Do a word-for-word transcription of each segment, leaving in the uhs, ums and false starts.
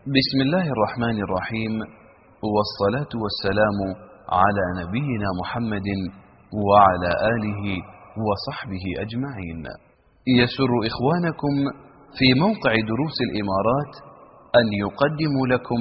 بسم الله الرحمن الرحيم، والصلاة والسلام على نبينا محمد وعلى آله وصحبه أجمعين. يسر إخوانكم في موقع دروس الإمارات أن يقدموا لكم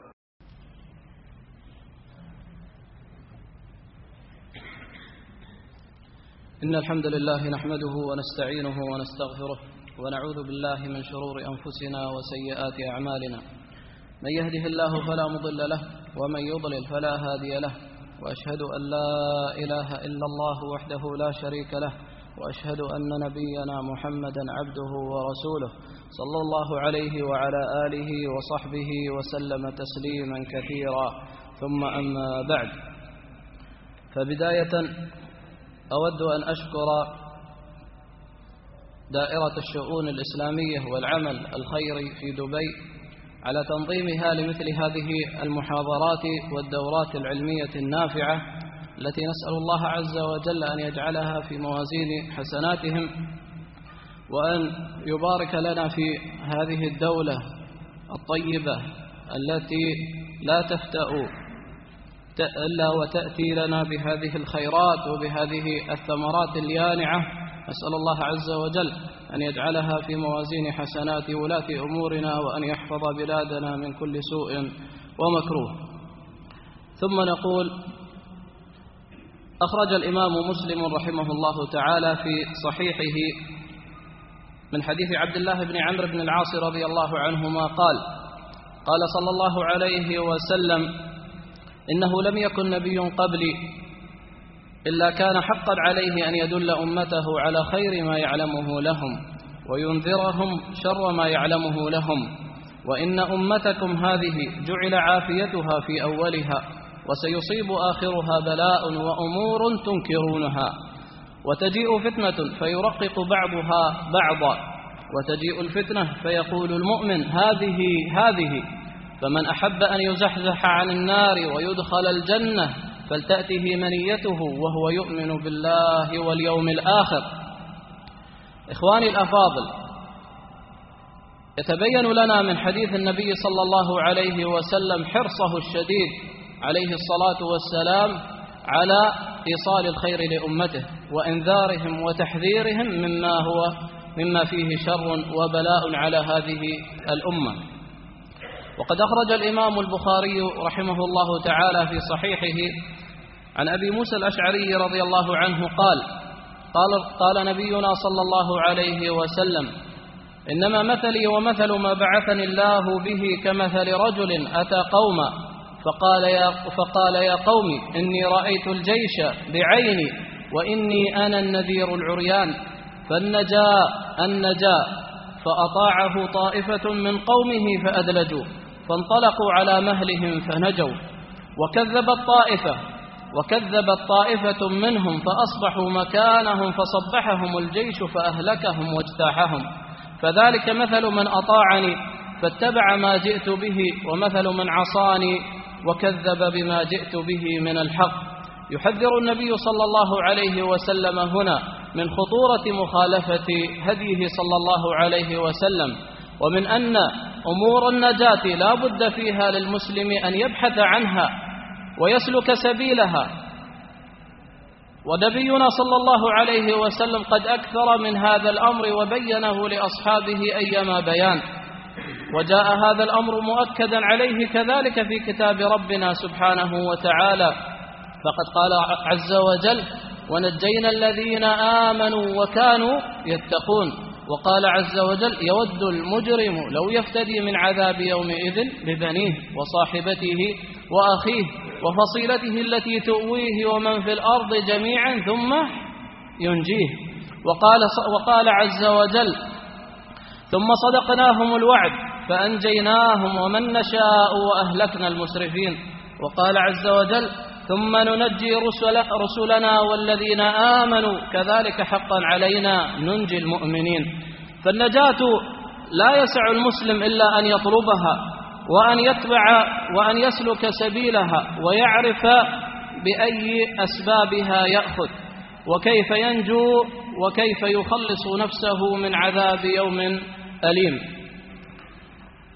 إن الحمد لله نحمده ونستعينه ونستغفره ونعوذ بالله من شرور أنفسنا وسيئات أعمالنا. من يهده الله فلا مضل له ومن يضلل فلا هادي له، وأشهد أن لا إله إلا الله وحده لا شريك له، وأشهد أن نبينا محمدا عبده ورسوله صلى الله عليه وعلى آله وصحبه وسلم تسليما كثيرا. ثم أما بعد، فبداية أود أن أشكر دائرة الشؤون الإسلامية والعمل الخيري في دبي على تنظيمها لمثل هذه المحاضرات والدورات العلمية النافعة، التي نسأل الله عز وجل أن يجعلها في موازين حسناتهم، وأن يبارك لنا في هذه الدولة الطيبة التي لا تفتأ إلا وتأتي لنا بهذه الخيرات وبهذه الثمرات اليانعة. نسأل الله عز وجل أن يجعلها في موازين حسنات ولاة أمورنا، وأن يحفظ بلادنا من كل سوء ومكروه. ثم نقول: أخرج الإمام مسلم رحمه الله تعالى في صحيحه من حديث عبد الله بن عمرو بن العاص رضي الله عنهما قال: قال صلى الله عليه وسلم: إنه لم يكن نبي قبلي إلا كان حقا عليه أن يدل أمته على خير ما يعلمه لهم وينذرهم شر ما يعلمه لهم، وإن أمتكم هذه جعل عافيتها في أولها، وسيصيب آخرها بلاء وأمور تنكرونها، وتجيء فتنة فيرقق بعضها بعضا، وتجيء الفتنة فيقول المؤمن هذه هذه، فمن أحب أن يزحزح عن النار ويدخل الجنة فلتأته منيته وهو يؤمن بالله واليوم الآخر. إخواني الأفاضل، يتبين لنا من حديث النبي صلى الله عليه وسلم حرصه الشديد عليه الصلاة والسلام على إيصال الخير لأمته وإنذارهم وتحذيرهم مما هو مما فيه شر وبلاء على هذه الأمة. وقد أخرج الإمام البخاري رحمه الله تعالى في صحيحه عن أبي موسى الأشعري رضي الله عنه قال: قال, قال نبينا صلى الله عليه وسلم: إنما مثلي ومثل ما بعثني الله به كمثل رجل أتى قوما فقال يا, فقال يا قوم إني رأيت الجيش بعيني وإني أنا النذير العريان، فالنجاء النجاء فأطاعه طائفة من قومه فأدلجوا، فانطلقوا على مهلهم فنجوا، وكذبت طائفة وكذبت طائفة منهم فأصبحوا مكانهم فصبحهم الجيش فأهلكهم واجتاحهم. فذلك مثل من أطاعني فاتبع ما جئت به، ومثل من عصاني وكذب بما جئت به من الحق. يحذر النبي صلى الله عليه وسلم هنا من خطورة مخالفة هديه صلى الله عليه وسلم، ومن أن أمور النجاة لا بد فيها للمسلم أن يبحث عنها ويسلك سبيلها. ونبينا صلى الله عليه وسلم قد أكثر من هذا الأمر وبينه لأصحابه أيما بيان، وجاء هذا الأمر مؤكدا عليه كذلك في كتاب ربنا سبحانه وتعالى، فقد قال عز وجل: ونجينا الذين آمنوا وكانوا يتقون. وقال عز وجل: يود المجرم لو يفتدي من عذاب يومئذ ببنيه وصاحبته وأخيه وفصيلته التي تؤويه ومن في الأرض جميعا ثم ينجيه. وقال, وقال عز وجل: ثم صدقناهم الوعد فأنجيناهم ومن نشاء وأهلكنا المسرفين. وقال عز وجل: ثم ننجي رسل رسلنا والذين آمنوا كذلك حقا علينا ننجي المؤمنين. فالنجاة لا يسع المسلم إلا أن يطلبها وأن يتبع وأن يسلك سبيلها ويعرف بأي أسبابها يأخذ وكيف ينجو وكيف يخلص نفسه من عذاب يوم أليم.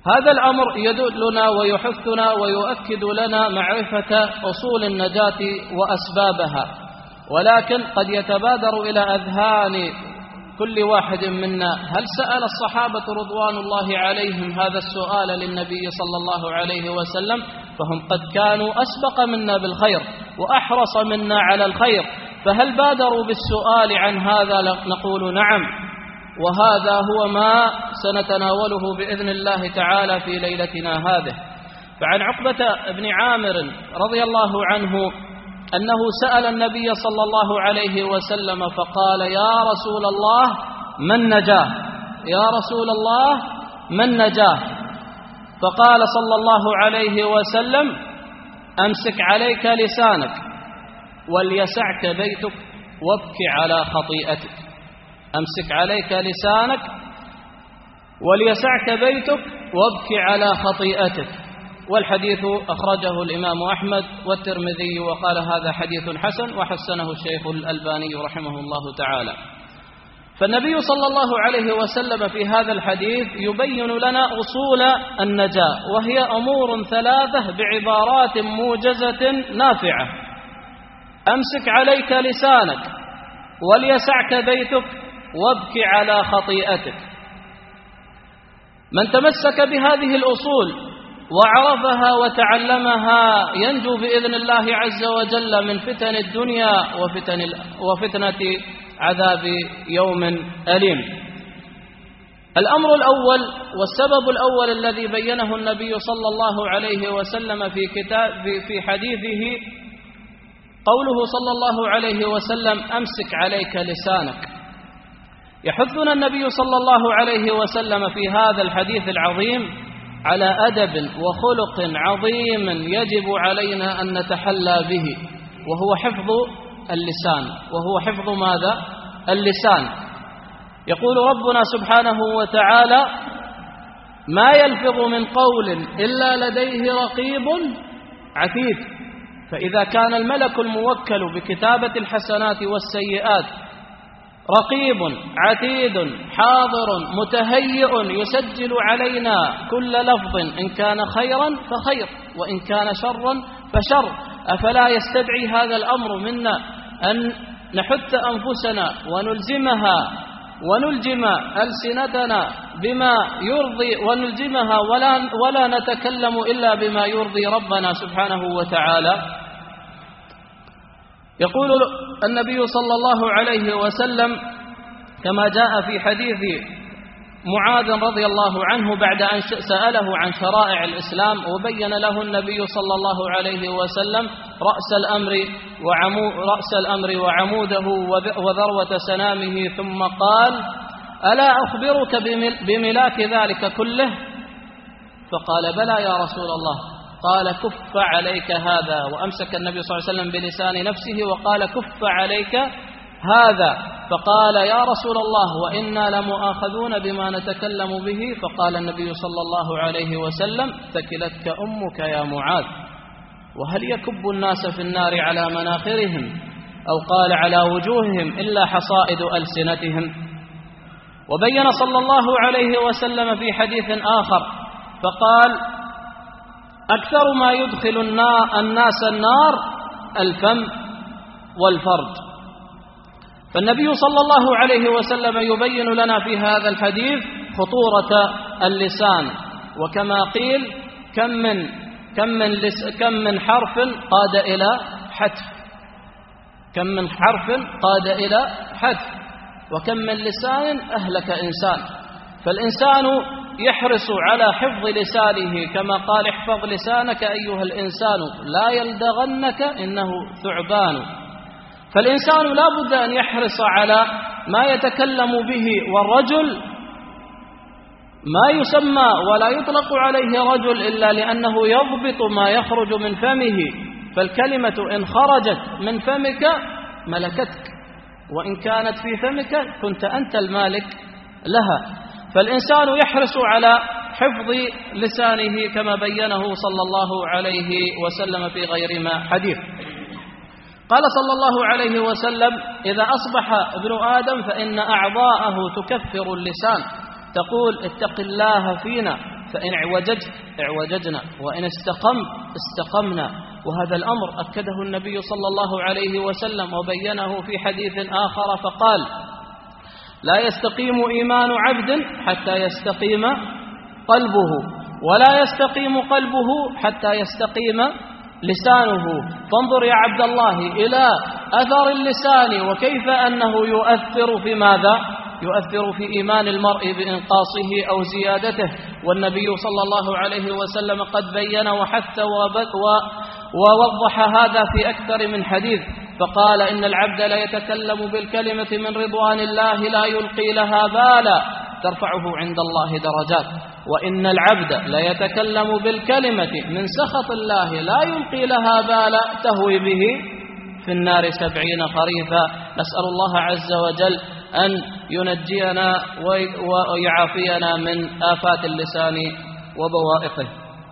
هذا الأمر يدلنا ويحثنا ويؤكد لنا معرفة أصول النجاة وأسبابها، ولكن قد يتبادر إلى أذهان كل واحد منا: هل سأل الصحابة رضوان الله عليهم هذا السؤال للنبي صلى الله عليه وسلم؟ فهم قد كانوا أسبق منا بالخير وأحرص منا على الخير، فهل بادروا بالسؤال عن هذا؟ نقول نعم، وهذا هو ما سنتناوله بإذن الله تعالى في ليلتنا هذه. فعن عقبة بن عامر رضي الله عنه أنه سأل النبي صلى الله عليه وسلم فقال: يا رسول الله من نجاه؟ يا رسول الله من نجاه؟ فقال صلى الله عليه وسلم: أمسك عليك لسانك وليسعك بيتك وابك على خطيئتك. أمسك عليك لسانك وليسعك بيتك وابك على خطيئتك. والحديث أخرجه الإمام أحمد والترمذي وقال هذا حديث حسن، وحسنه الشيخ الألباني رحمه الله تعالى. فالنبي صلى الله عليه وسلم في هذا الحديث يبين لنا أصول النجاة، وهي أمور ثلاثة بعبارات موجزة نافعة: أمسك عليك لسانك وليسعك بيتك وابك على خطيئتك. من تمسك بهذه الأصول وعرفها وتعلمها ينجو بإذن الله عز وجل من فتن الدنيا وفتن وفتنة عذاب يوم أليم. الأمر الأول والسبب الأول الذي بينه النبي صلى الله عليه وسلم في كتاب في حديثه قوله صلى الله عليه وسلم: أمسك عليك لسانك. يحثنا النبي صلى الله عليه وسلم في هذا الحديث العظيم على أدب وخلق عظيم يجب علينا أن نتحلى به، وهو حفظ اللسان. وهو حفظ ماذا؟ اللسان. يقول ربنا سبحانه وتعالى: ما يلفظ من قول إلا لديه رقيب عتيد. فإذا كان الملك الموكل بكتابة الحسنات والسيئات رقيب عتيد حاضر متهيئ يسجل علينا كل لفظ، إن كان خيرا فخير وإن كان شرا فشر، أفلا يستدعي هذا الأمر منا أن نحث أنفسنا ونلزمها ونلجم ألسنتنا بما يرضي ونلزمها ولا, ولا نتكلم إلا بما يرضي ربنا سبحانه وتعالى؟ يقول النبي صلى الله عليه وسلم كما جاء في حديث معاذ رضي الله عنه بعد أن سأله عن شرائع الإسلام، وبين له النبي صلى الله عليه وسلم رأس الأمر وعمو رأس الأمر وعموده وذروة سنامه، ثم قال: ألا أخبرك بملاك ذلك كله؟ فقال: بلى يا رسول الله. قال: كف عليك هذا. وأمسك النبي صلى الله عليه وسلم بلسان نفسه وقال: كف عليك هذا. فقال: يا رسول الله وإنا لمؤاخذون بما نتكلم به. فقال النبي صلى الله عليه وسلم: ثكلتك أمك يا معاذ. وهل يكب الناس في النار على مناخرهم أو قال على وجوههم إلا حصائد ألسنتهم؟ وبين صلى الله عليه وسلم في حديث آخر فقال: أكثر ما يدخل الناس النار الفم والفرج. فالنبي صلى الله عليه وسلم يبين لنا في هذا الحديث خطورة اللسان، وكما قيل: كم من كم من كم من حرف قاد إلى حتف، كم من حرف قاد إلى حتف، وكم من لسان أهلك إنسان. فالإنسان يحرص على حفظ لسانه، كما قال: احفظ لسانك أيها الإنسان لا يلدغنك إنه ثعبان. فالإنسان لا بد أن يحرص على ما يتكلم به، والرجل ما يسمى ولا يطلق عليه رجل إلا لأنه يضبط ما يخرج من فمه، فالكلمة إن خرجت من فمك ملكتك، وإن كانت في فمك كنت أنت المالك لها. فالإنسان يحرص على حفظ لسانه كما بينه صلى الله عليه وسلم في غير ما حديث. قال صلى الله عليه وسلم: إذا أصبح ابن آدم فإن أعضاءه تكفر اللسان، تقول: اتق الله فينا، فإن اعوججت اعوججنا وإن استقمت استقمنا. وهذا الأمر أكده النبي صلى الله عليه وسلم وبينه في حديث آخر فقال: لا يستقيم إيمان عبد حتى يستقيم قلبه، ولا يستقيم قلبه حتى يستقيم لسانه. فانظر يا عبد الله إلى أثر اللسان وكيف أنه يؤثر في ماذا؟ يؤثر في إيمان المرء بإنقاصه أو زيادته. والنبي صلى الله عليه وسلم قد بين وحث ووضح هذا في أكثر من حديث، فقال: إن العبد لا يتكلم بالكلمة من رضوان الله لا يلقي لها بالا ترفعه عند الله درجات، وإن العبد لا يتكلم بالكلمة من سخط الله لا يلقي لها بالا تهوي به في النار سبعين خريفا. نسأل الله عز وجل أن ينجينا ويعافينا من آفات اللسان وبوائقه.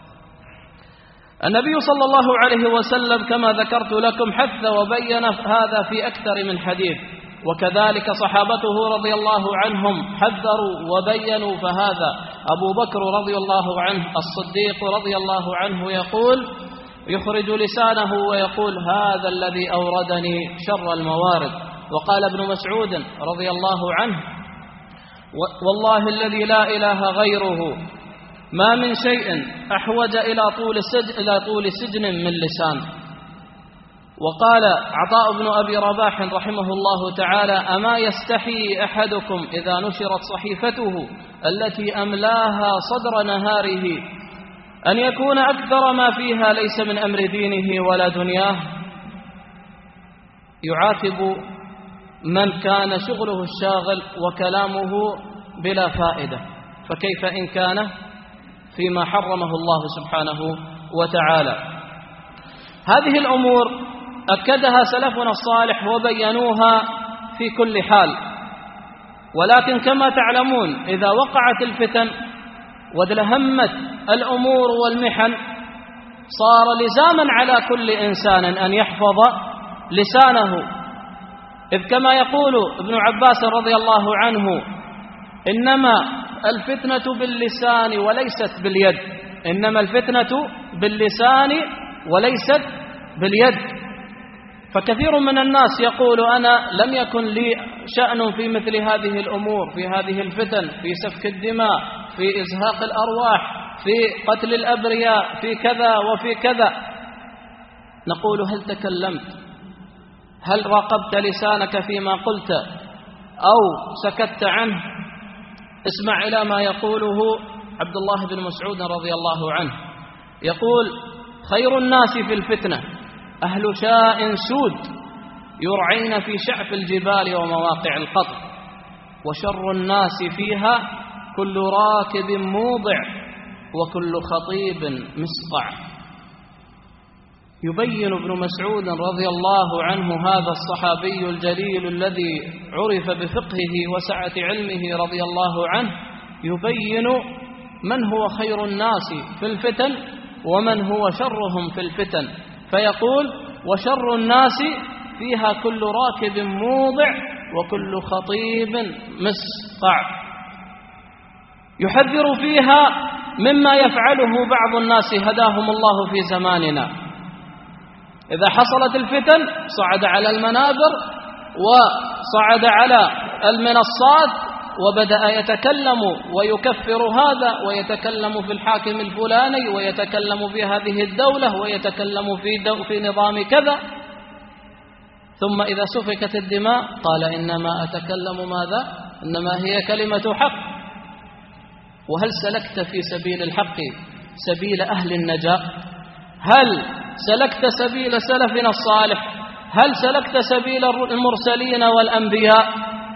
النبي صلى الله عليه وسلم كما ذكرت لكم حث وبين هذا في أكثر من حديث، وكذلك صحابته رضي الله عنهم حذروا وبينوا. فهذا أبو بكر رضي الله عنه الصديق رضي الله عنه يقول يخرج لسانه ويقول: هذا الذي أوردني شر الموارد. وقال ابن مسعود رضي الله عنه: والله الذي لا إله غيره ما من شيء أحوج إلى طول سجن, إلى طول سجن من لسان. وقال عطاء بن أبي رباح رحمه الله تعالى: أما يستحي أحدكم إذا نشرت صحيفته التي أملاها صدر نهاره أن يكون أكثر ما فيها ليس من أمر دينه ولا دنياه؟ يعاتب من كان شغله الشاغل وكلامه بلا فائدة، فكيف إن كان فيما حرمه الله سبحانه وتعالى؟ هذه الأمور أكدها سلفنا الصالح وبينوها في كل حال، ولكن كما تعلمون إذا وقعت الفتن وادلهمت الأمور والمحن صار لزاما على كل إنسان أن يحفظ لسانه. إذ كما يقول ابن عباس رضي الله عنه: إنما الفتنة باللسان وليست باليد، إنما الفتنة باللسان وليست باليد. فكثير من الناس يقول: أنا لم يكن لي شأن في مثل هذه الأمور، في هذه الفتن، في سفك الدماء، في إزهاق الأرواح، في قتل الأبرياء، في كذا وفي كذا. نقول: هل تكلمت؟ هل راقبت لسانك فيما قلت أو سكت عنه؟ اسمع إلى ما يقوله عبد الله بن مسعود رضي الله عنه، يقول: خير الناس في الفتنة أهل شاء سود يرعين في شعف الجبال ومواقع القطر، وشر الناس فيها كل راكب موضع وكل خطيب مسقع. يبين ابن مسعود رضي الله عنه هذا الصحابي الجليل الذي عرف بفقهه وسعة علمه رضي الله عنه، يبين من هو خير الناس في الفتن ومن هو شرهم في الفتن، فيقول: وشر الناس فيها كل راكب موضع وكل خطيب مسقع. يحذر فيها مما يفعله بعض الناس هداهم الله في زماننا. إذا حصلت الفتن صعد على المنابر وصعد على المنصات وبدأ يتكلم ويكفر هذا ويتكلم في الحاكم الفلاني ويتكلم في هذه الدولة ويتكلم في, دو في نظام كذا، ثم إذا سفكت الدماء قال: إنما أتكلم ماذا؟ إنما هي كلمة حق. وهل سلكت في سبيل الحق سبيل أهل النجاة؟ هل سلكت سبيل سلفنا الصالح؟ هل سلكت سبيل المرسلين والأنبياء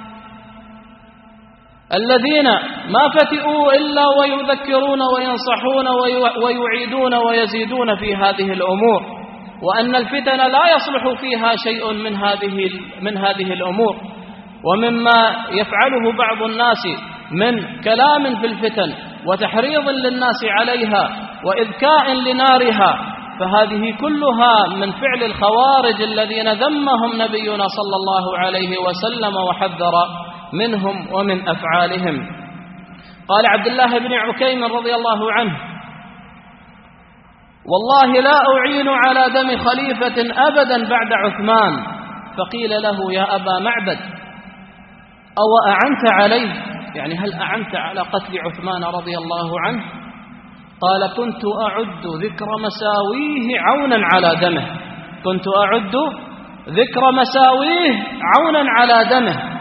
الذين ما فتئوا إلا ويذكرون وينصحون ويعيدون ويزيدون في هذه الأمور، وأن الفتن لا يصلح فيها شيء من هذه من هذه الأمور؟ ومما يفعله بعض الناس من كلام في الفتن وتحريض للناس عليها وإذكاء لنارها، فهذه كلها من فعل الخوارج الذين ذمهم نبينا صلى الله عليه وسلم وحذر منهم ومن أفعالهم. قال عبد الله بن عكيم رضي الله عنه: والله لا أعين على دم خليفة أبدا بعد عثمان. فقيل له: يا أبا معبد، أو أعنت عليه؟ يعني هل أعنت على قتل عثمان رضي الله عنه؟ قال: كنت أعد ذكر مساويه عونا على دمه، كنت أعد ذكر مساويه عونا على دمه.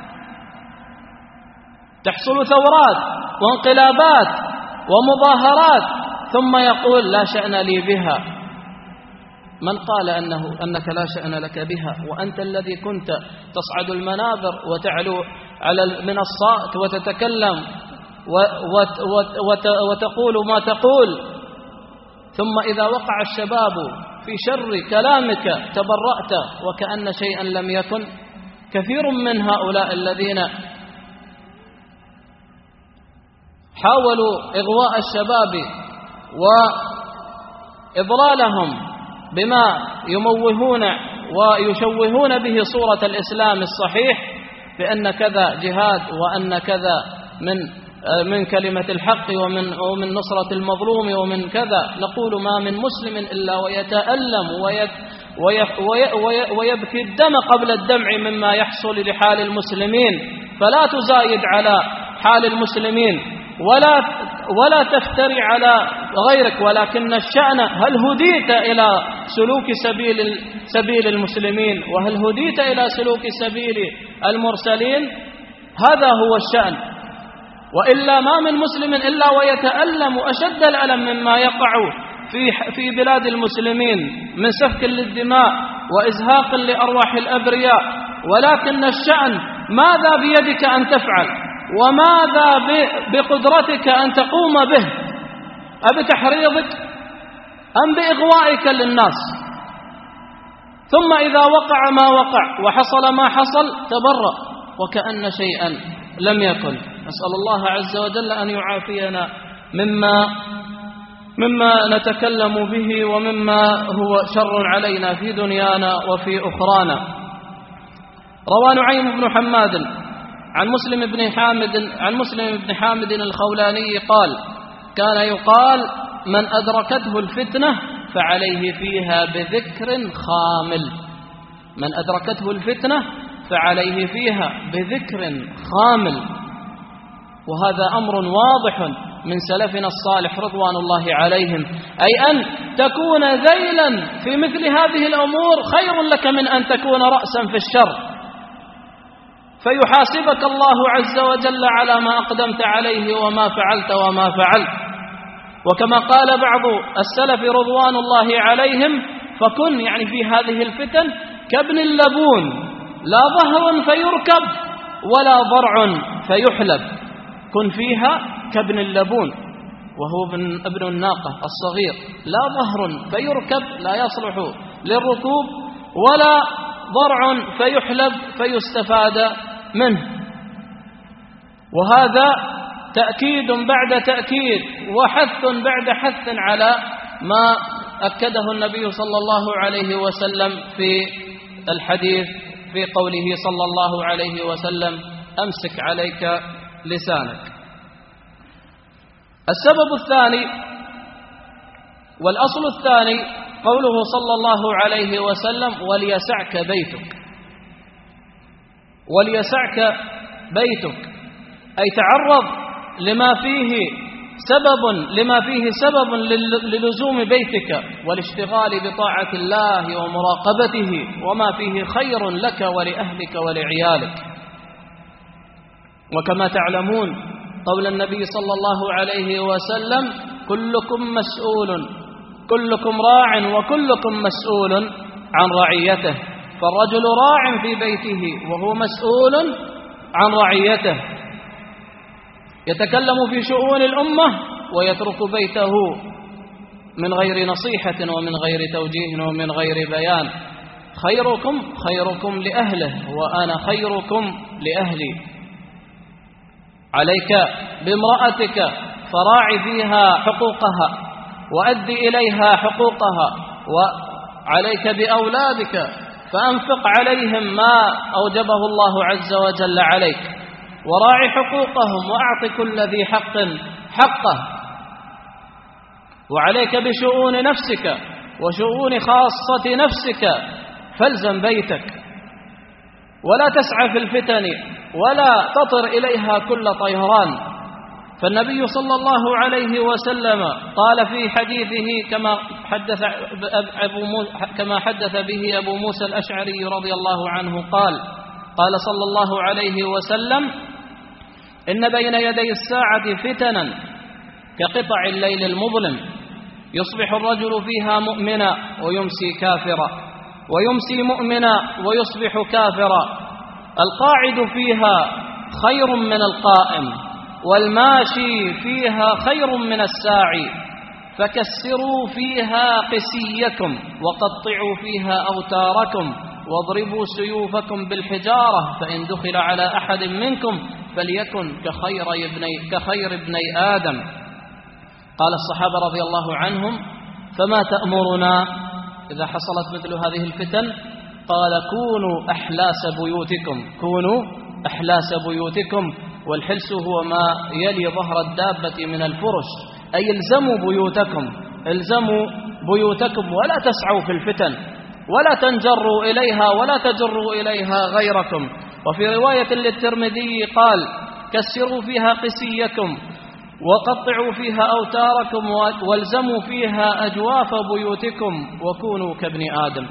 تحصل ثورات وانقلابات ومظاهرات ثم يقول: لا شأن لي بها. من قال أنه أنك لا شأن لك بها وأنت الذي كنت تصعد المنابر وتعلو على المنصات وتتكلم وتقول ما تقول، ثم إذا وقع الشباب في شر كلامك تبرأت وكأن شيئا لم يكن؟ كثير من هؤلاء الذين حاولوا إغواء الشباب وإضلالهم بما يموهون ويشوهون به صورة الإسلام الصحيح بأن كذا جهاد وأن كذا من من كلمة الحق ومن ومن نصرة المظلوم ومن كذا، نقول: ما من مسلم إلا ويتألم ويبكي الدم قبل الدمع مما يحصل لحال المسلمين، فلا تزايد على حال المسلمين ولا ولا تفتري على غيرك، ولكن الشأن هل هديت إلى سلوك سبيل سبيل المسلمين، وهل هديت إلى سلوك سبيل المرسلين؟ هذا هو الشأن. وإلا ما من مسلم إلا ويتألم أشد الألم مما يقع في في بلاد المسلمين من سفك للدماء وإزهاق لأرواح الأبرياء، ولكن الشأن ماذا بيدك أن تفعل وماذا بقدرتك أن تقوم به، أبتحريضك أم بإغوائك للناس؟ ثم إذا وقع ما وقع وحصل ما حصل تبرأ وكأن شيئا لم يكن. نسأل الله عز وجل أن يعافينا مما مما نتكلم به ومما هو شر علينا في دنيانا وفي أخرانا. روى نعيم بن حماد عن مسلم بن حامد عن مسلم بن حامد الخولاني قال: كان يقال: من أدركته الفتنة فعليه فيها بذكر خامل. من أدركته الفتنة فعليه فيها بذكر خامل. وهذا أمر واضح من سلفنا الصالح رضوان الله عليهم، أي أن تكون ذيلا في مثل هذه الأمور خير لك من أن تكون رأسا في الشر، فيحاسبك الله عز وجل على ما أقدمت عليه وما فعلت وما فعلت. وكما قال بعض السلف رضوان الله عليهم: فكن يعني في هذه الفتن كابن اللبون، لا ظهر فيركب ولا ضرع فيحلب. كن فيها كابن اللبون، وهو ابن الناقة الصغير، لا ظهر فيركب لا يصلح للركوب ولا ضرع فيحلب فيستفاد منه. وهذا تأكيد بعد تأكيد وحث بعد حث على ما أكده النبي صلى الله عليه وسلم في الحديث في قوله صلى الله عليه وسلم: أمسك عليك لسانك. السبب الثاني والأصل الثاني قوله صلى الله عليه وسلم: وليسعك بيتك. وليسعك بيتك أي تعرض لما فيه سبب لما فيه سبب للزوم بيتك والاشتغال بطاعة الله ومراقبته، وما فيه خير لك ولأهلك ولعيالك. وكما تعلمون قول النبي صلى الله عليه وسلم: كلكم مسؤول كلكم راع وكلكم مسؤول عن رعيته. فالرجل راع في بيته وهو مسؤول عن رعيته، يتكلم في شؤون الأمة ويترك بيته من غير نصيحة ومن غير توجيه ومن غير بيان. خيركم خيركم لأهله وأنا خيركم لأهلي. عليك بامرأتك فراعي فيها حقوقها وأدي إليها حقوقها، وعليك بأولادك فأنفق عليهم ما أوجبه الله عز وجل عليك. وراعي حقوقهم وأعط كل ذي حق حقه. وعليك بشؤون نفسك وشؤون خاصة نفسك، فالزم بيتك ولا تسعى في الفتن ولا تطر إليها كل طيران. فالنبي صلى الله عليه وسلم قال في حديثه كما حدث أبو كما حدث به أبو موسى الأشعري رضي الله عنه قال قال صلى الله عليه وسلم: إن بين يدي الساعة فتنا كقطع الليل المظلم، يصبح الرجل فيها مؤمنا ويمسي كافرا، ويمسي مؤمنا ويصبح كافرا، القاعد فيها خير من القائم، والماشي فيها خير من الساعي، فكسروا فيها قسيكم وقطعوا فيها أوتاركم واضربوا سيوفكم بالحجارة، فإن دخل على أحد منكم فليكن كخير ابني, كخير ابني آدم. قال الصحابة رضي الله عنهم: فما تأمرنا إذا حصلت مثل هذه الفتن؟ قال: كونوا أحلاس بيوتكم، كونوا أحلاس بيوتكم. والحلس هو ما يلي ظهر الدابة من الفرش، أي الزموا بيوتكم، الزموا بيوتكم ولا تسعوا في الفتن ولا تنجروا إليها ولا تجروا إليها غيركم. وفي رواية للترمذي قال: كسروا فيها قسيكم وقطعوا فيها أوتاركم والزموا فيها أجواف بيوتكم وكونوا كابن آدم.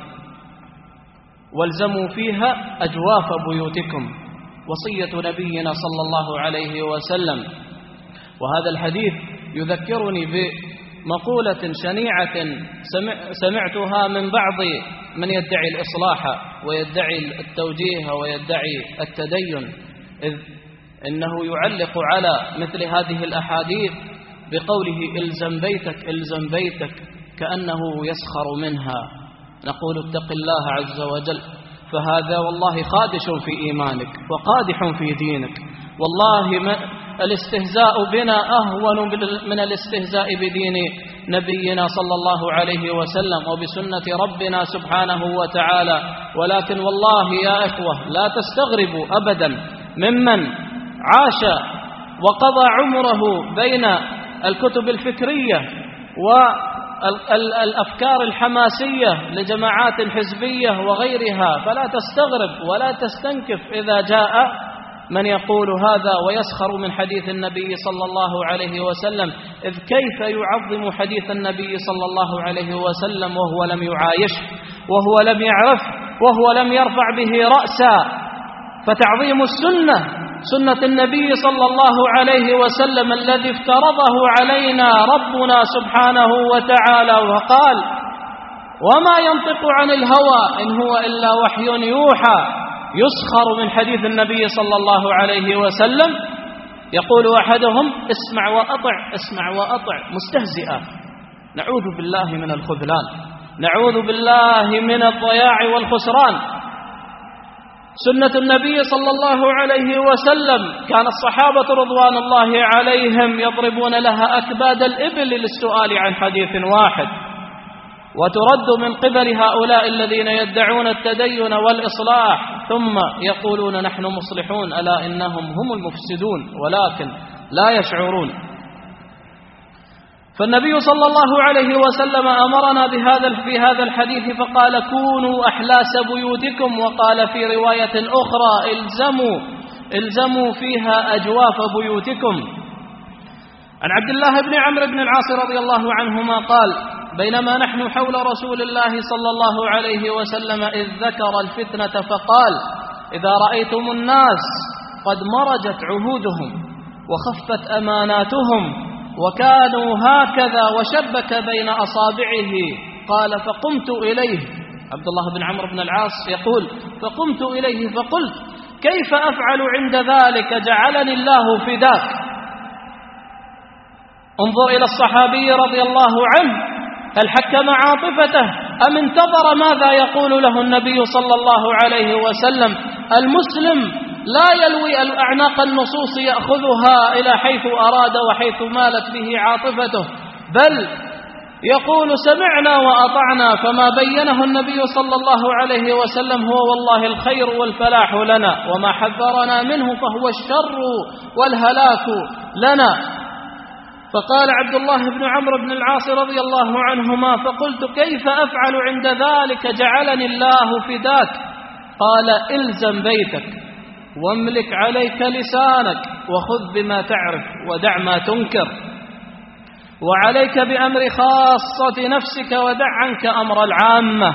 والزموا فيها أجواف بيوتكم، وصية نبينا صلى الله عليه وسلم. وهذا الحديث يذكرني بمقولة شنيعة سمعتها من بعض من يدعي الإصلاح ويدعي التوجيه ويدعي التدين، إذ إنه يعلق على مثل هذه الأحاديث بقوله: إلزم بيتك إلزم بيتك، كأنه يسخر منها. نقول: اتق الله عز وجل، فهذا والله خادش في إيمانك وقادح في دينك. والله ما الاستهزاء بنا أهون من الاستهزاء بدين نبينا صلى الله عليه وسلم وبسنة ربنا سبحانه وتعالى. ولكن والله يا إخوة لا تستغربوا أبدا ممن عاش وقضى عمره بين الكتب الفكرية والأفكار الحماسية لجماعات الحزبية وغيرها، فلا تستغرب ولا تستنكف إذا جاء من يقول هذا ويسخر من حديث النبي صلى الله عليه وسلم. إذ كيف يعظم حديث النبي صلى الله عليه وسلم وهو لم يعايش وهو لم يعرف وهو لم يرفع به رأسا؟ فتعظيم السنة، سنة النبي صلى الله عليه وسلم الذي افترضه علينا ربنا سبحانه وتعالى وقال: وما ينطق عن الهوى إن هو إلا وحي يوحى، يسخر من حديث النبي صلى الله عليه وسلم. يقول أحدهم: اسمع وأطع اسمع وأطع، مستهزئا. نعوذ بالله من الخذلان، نعوذ بالله من الضياع والخسران. سنة النبي صلى الله عليه وسلم كان الصحابة رضوان الله عليهم يضربون لها أكباد الإبل للسؤال عن حديث واحد، وترد من قبل هؤلاء الذين يدعون التدين والإصلاح ثم يقولون نحن مصلحون، ألا إنهم هم المفسدون ولكن لا يشعرون. فالنبي صلى الله عليه وسلم أمرنا بهذا في هذا الحديث فقال: كونوا أحلاس بيوتكم، وقال في رواية أخرى: الزموا الزموا فيها أجواف بيوتكم. عن عبد الله بن عمرو بن العاص رضي الله عنهما قال: بينما نحن حول رسول الله صلى الله عليه وسلم إذ ذكر الفتنة فقال: إذا رأيتم الناس قد مرجت عهودهم وخفت أماناتهم وكانوا هكذا وشبك بين أصابعه، قال: فقمت إليه. عبد الله بن عمرو بن العاص يقول: فقمت إليه فقلت: كيف أفعل عند ذلك؟ جعلني الله فداك. انظر إلى الصحابي رضي الله عنه، هل حكم عاطفته أم انتظر ماذا يقول له النبي صلى الله عليه وسلم؟ المسلم لا يلوي الأعناق النصوص يأخذها إلى حيث أراد وحيث مالت به عاطفته، بل يقول سمعنا وأطعنا، فما بينه النبي صلى الله عليه وسلم هو والله الخير والفلاح لنا، وما حذرنا منه فهو الشر والهلاك لنا. فقال عبد الله بن عمرو بن العاص رضي الله عنهما: فقلت كيف أفعل عند ذلك جعلني الله فداك؟ قال: إلزم بيتك واملك عليك لسانك وخذ بما تعرف ودع ما تنكر، وعليك بأمر خاصة نفسك ودع عنك أمر العامة.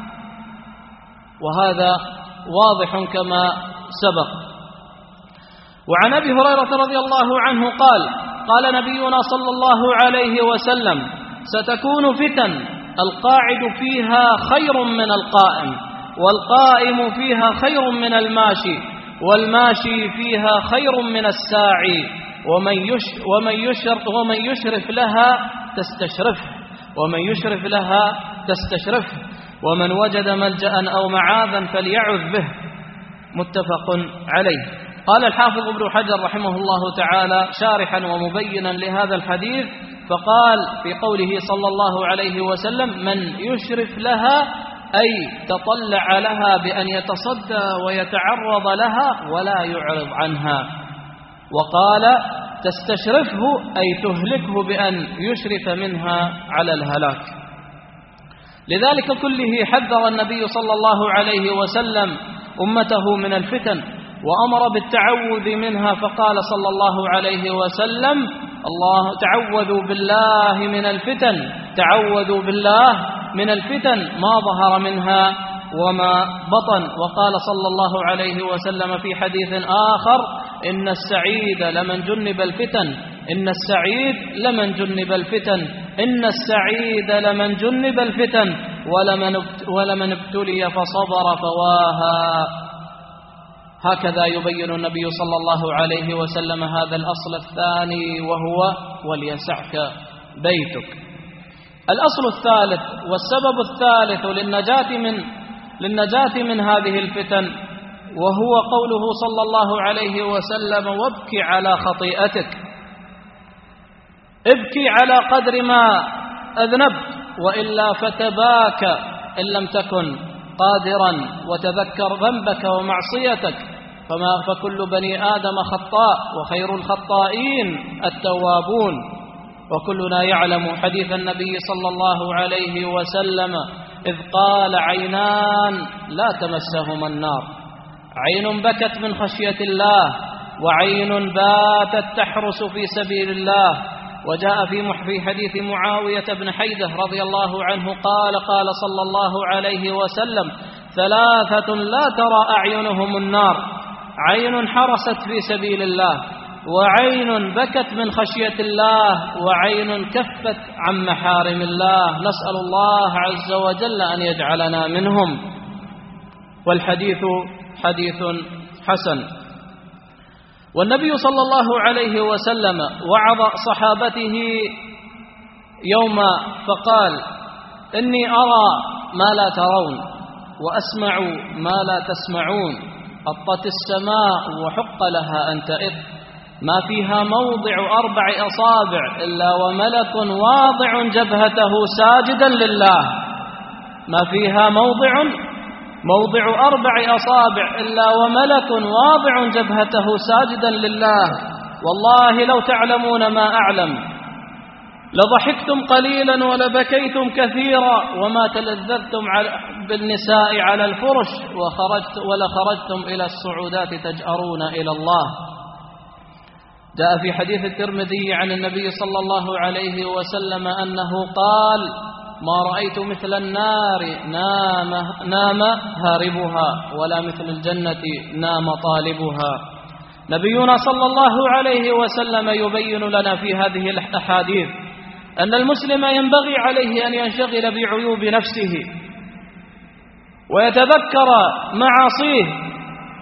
وهذا واضح كما سبق. وعن أبي هريرة رضي الله عنه قال: قال نبينا صلى الله عليه وسلم: ستكون فتن القاعد فيها خير من القائم، والقائم فيها خير من الماشي، والماشي فيها خير من الساعي، ومن يش ومن يشرف ومن يشرف لها تستشرفه ومن يشرف لها تستشرفه ومن وجد ملجأ أو معاذا فليعذ به. متفق عليه. قال الحافظ ابن حجر رحمه الله تعالى شارحا ومبينا لهذا الحديث، فقال في قوله صلى الله عليه وسلم: من يشرف لها، أي تطلع لها بأن يتصدى ويتعرض لها ولا يعرض عنها. وقال: تستشرفه، أي تهلكه بأن يشرف منها على الهلاك. لذلك كله حذر النبي صلى الله عليه وسلم أمته من الفتن، وأمر بالتعوذ منها، فقال صلى الله عليه وسلم: الله تعوذوا بالله من الفتن، تعوذوا بالله من الفتن ما ظهر منها وما بطن. وقال صلى الله عليه وسلم في حديث آخر: إن السعيد لمن جنب الفتن، إن السعيد لمن جنب الفتن، إن السعيد لمن جنب الفتن، ولمن ولمن ابتلي فصبر فواها. هكذا يبين النبي صلى الله عليه وسلم هذا الأصل الثاني، وهو: وليسعك بيتك. الأصل الثالث والسبب الثالث للنجاة من للنجاة من هذه الفتن، وهو قوله صلى الله عليه وسلم: وابكي على خطيئتك، ابكي على قدر ما أذنبت، وإلا فتباكى إن لم تكن قادرا، وتذكر ذنبك ومعصيتك، فما فكل بني آدم خطاء، وخير الخطائين التوابون. وكلنا يعلم حديث النبي صلى الله عليه وسلم إذ قال: عينان لا تمسهما النار، عين بكت من خشية الله، وعين باتت تحرس في سبيل الله. وجاء في حديث معاوية بن حيدة رضي الله عنه قال: قال صلى الله عليه وسلم: ثلاثة لا ترى أعينهم النار، عين حرست في سبيل الله، وعين بكت من خشية الله، وعين كفت عن محارم الله. نسأل الله عز وجل أن يجعلنا منهم. والحديث حديث حسن. والنبي صلى الله عليه وسلم وعظ صحابته يوما فقال: إني أرى ما لا ترون، وأسمع ما لا تسمعون، أطت السماء وحق لها أن تئط، ما فيها موضع أربع أصابع إلا وملك واضع جبهته ساجدا لله، ما فيها موضع موضع أربع أصابع إلا وملك واضع جبهته ساجدا لله، والله لو تعلمون ما أعلم لضحكتم قليلا ولبكيتم كثيرا، وما تلذذتم بالنساء على الفرش، وخرجت ولخرجتم إلى الصعودات تجأرون إلى الله. جاء في حديث الترمذي عن النبي صلى الله عليه وسلم أنه قال: ما رأيت مثل النار نام, نام هاربها، ولا مثل الجنة نام طالبها. نبينا صلى الله عليه وسلم يبين لنا في هذه الأحاديث أن المسلم ينبغي عليه أن ينشغل بعيوب نفسه، ويتذكر معاصيه،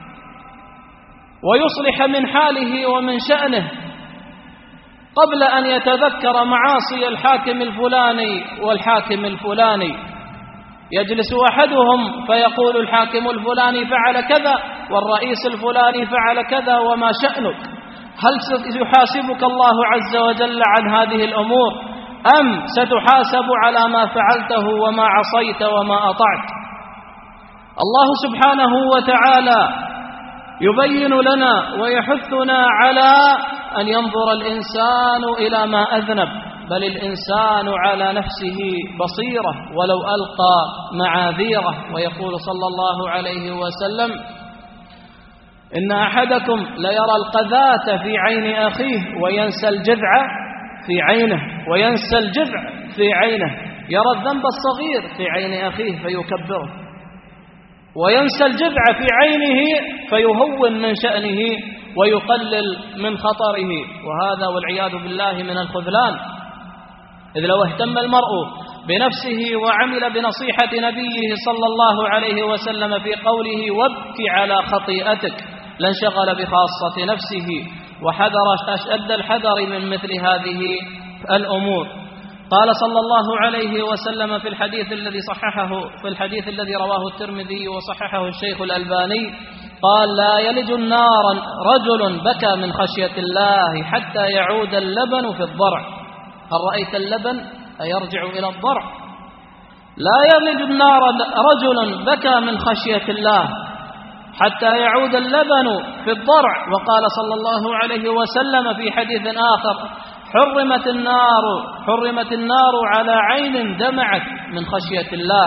ويصلح من حاله ومن شأنه قبل أن يتذكر معاصي الحاكم الفلاني والحاكم الفلاني. يجلس أحدهم فيقول: الحاكم الفلاني فعل كذا، والرئيس الفلاني فعل كذا، وما شأنك؟ هل يحاسبك الله عز وجل عن هذه الأمور، أم ستحاسب على ما فعلته وما عصيت وما أطعت؟ الله سبحانه وتعالى يبين لنا ويحثنا على أن ينظر الإنسان إلى ما أذنب، بل الإنسان على نفسه بصيرة ولو ألقى معاذيره. ويقول صلى الله عليه وسلم: إن أحدكم ليرى القذاة في عين أخيه وينسى الجذع في عينه وينسى الجذع في عينه، يرى الذنب الصغير في عين أخيه فيكبره، وينسى الجذع في عينه فيهون من شأنه ويقلل من خطره، وهذا والعياذ بالله من الخذلان. إذ لو اهتم المرء بنفسه وعمل بنصيحة نبيه صلى الله عليه وسلم في قوله وابك على خطيئتك لانشغل بخاصة نفسه وحذر أشد الحذر من مثل هذه الأمور. قال صلى الله عليه وسلم في الحديث الذي صححه في الحديث الذي رواه الترمذي وصححه الشيخ الألباني، قال: لا يلج النار رجل بكى من خشية الله حتى يعود اللبن في الضرع. هل رأيت اللبن أيرجع إلى الضرع؟ لا يلج النار رجل بكى من خشية الله حتى يعود اللبن في الضرع. وقال صلى الله عليه وسلم في حديث آخر: حرمت النار حرمت النار على عين دمعت من خشية الله.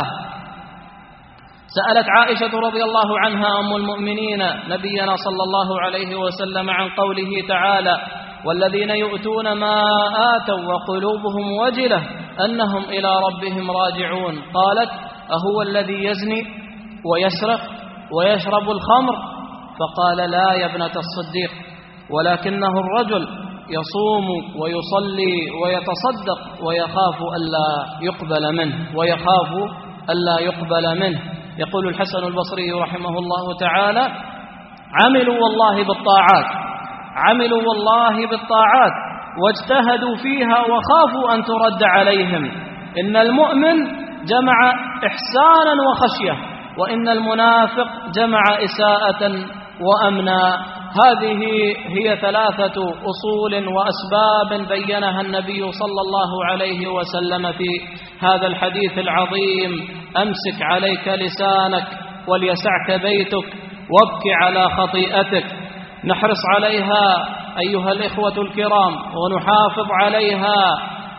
سألت عائشة رضي الله عنها أم المؤمنين نبينا صلى الله عليه وسلم عن قوله تعالى: والذين يؤتون ما آتوا وقلوبهم وجلة أنهم إلى ربهم راجعون. قالت: أهو الذي يزني ويسرق ويشرب الخمر؟ فقال: لا يا ابنة الصديق، ولكنه الرجل يصوم ويصلي ويتصدق ويخاف ألا يقبل منه ويخاف ألا يقبل منه. يقول الحسن البصري رحمه الله تعالى: عملوا والله بالطاعات عملوا والله بالطاعات واجتهدوا فيها وخافوا أن ترد عليهم. إن المؤمن جمع إحسانا وخشية، وإن المنافق جمع إساءة وأمنا. هذه هي ثلاثة أصول وأسباب بينها النبي صلى الله عليه وسلم في هذا الحديث العظيم: أمسك عليك لسانك وليسعك بيتك وابك على خطيئتك. نحرص عليها أيها الإخوة الكرام ونحافظ عليها،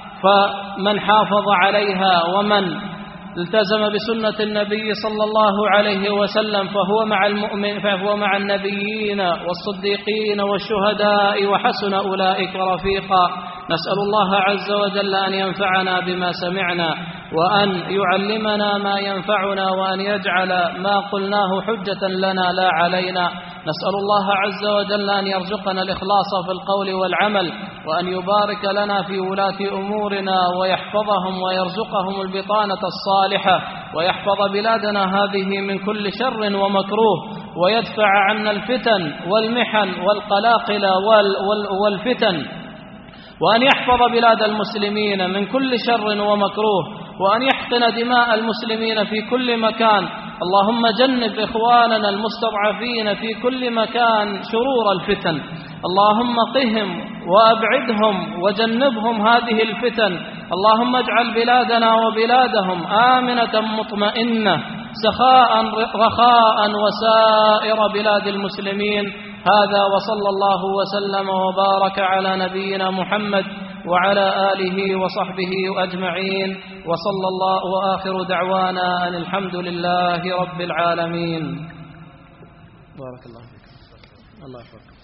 فمن حافظ عليها ومن التزم بسنة النبي صلى الله عليه وسلم فهو مع المؤمن فهو مع النبيين والصديقين والشهداء وحسن أولئك رفيقا. نسأل الله عز وجل أن ينفعنا بما سمعنا، وأن يعلمنا ما ينفعنا، وأن يجعل ما قلناه حجة لنا لا علينا. نسأل الله عز وجل أن يرزقنا الإخلاص في القول والعمل، وأن يبارك لنا في ولاة أمورنا ويحفظهم ويرزقهم البطانة الصالحة، ويحفظ بلادنا هذه من كل شر ومكروه، ويدفع عنا الفتن والمحن والقلاقل والفتن، وأن يحفظ بلاد المسلمين من كل شر ومكروه، وأن يحقن دماء المسلمين في كل مكان. اللهم جنب إخواننا المستضعفين في كل مكان شرور الفتن، اللهم قهم وأبعدهم وجنبهم هذه الفتن. اللهم اجعل بلادنا وبلادهم آمنة مطمئنة سخاء رخاء وسائر بلاد المسلمين. هذا وصلى الله وسلم وبارك على نبينا محمد وعلى آله وصحبه أجمعين، وصلى الله وآخر دعوانا أن الحمد لله رب العالمين. بارك الله فيك. الله يحفظك.